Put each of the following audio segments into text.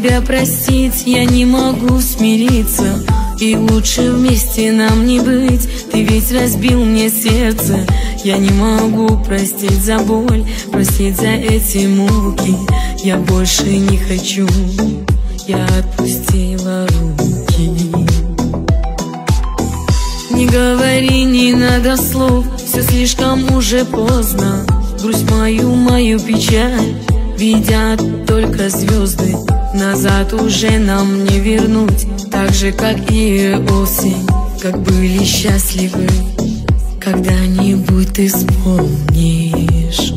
тебя простить, я не могу смириться. И лучше вместе нам не быть. Ты ведь разбил мне сердце. Я не могу простить за боль, простить за эти муки. Я больше не хочу, я отпустила руки. Не говори, не надо слов, все слишком уже поздно. Грусть мою печаль видят только звезды. Назад уже нам не вернуть, так же, как и осень. Как были счастливы, когда-нибудь ты вспомнишь.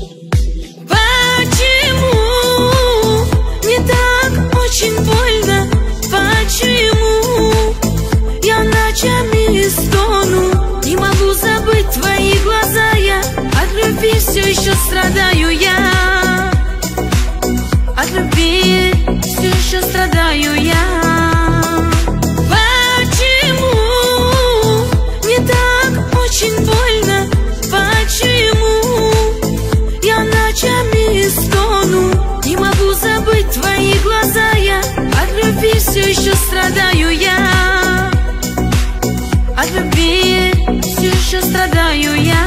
Почему мне так очень больно? Почему я ночами стону? Не могу забыть твои глаза, я от любви все еще страдаю. Я от любви все еще страдаю. Я почему мне так очень больно? Почему я ночами стону? Не могу забыть твои глаза, я от любви все еще страдаю. Я от любви все еще страдаю. Я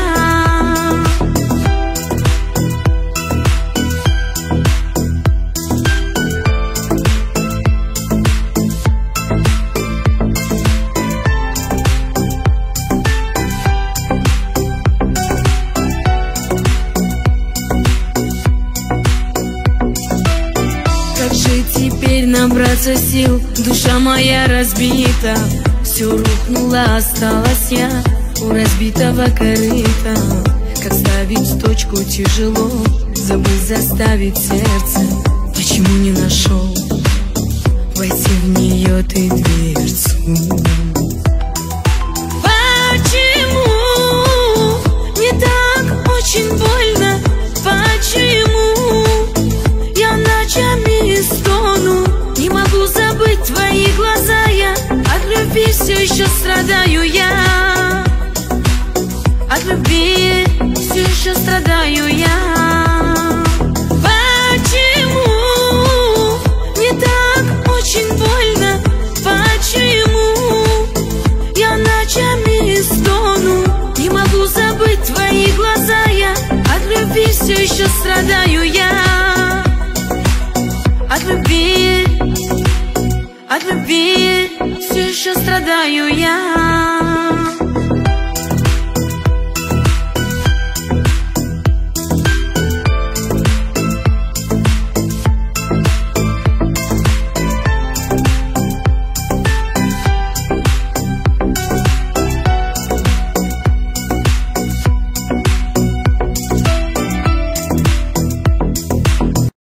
Теперь набраться сил, душа моя разбита. Все рухнуло, осталась я у разбитого корыта. Как ставить точку тяжело, забыть заставить сердце. Почему не нашел войти в нее ты дверцу? почему мне так очень больно? Почему я ночами стону? Не могу забыть твои глаза, я от любви все еще страдаю. Я от любви все еще страдаю. Я почему мне так очень больно? Почему я ночами стону? Не могу забыть твои глаза, я от любви все еще страдаю. Я от любви все еще страдаю. Я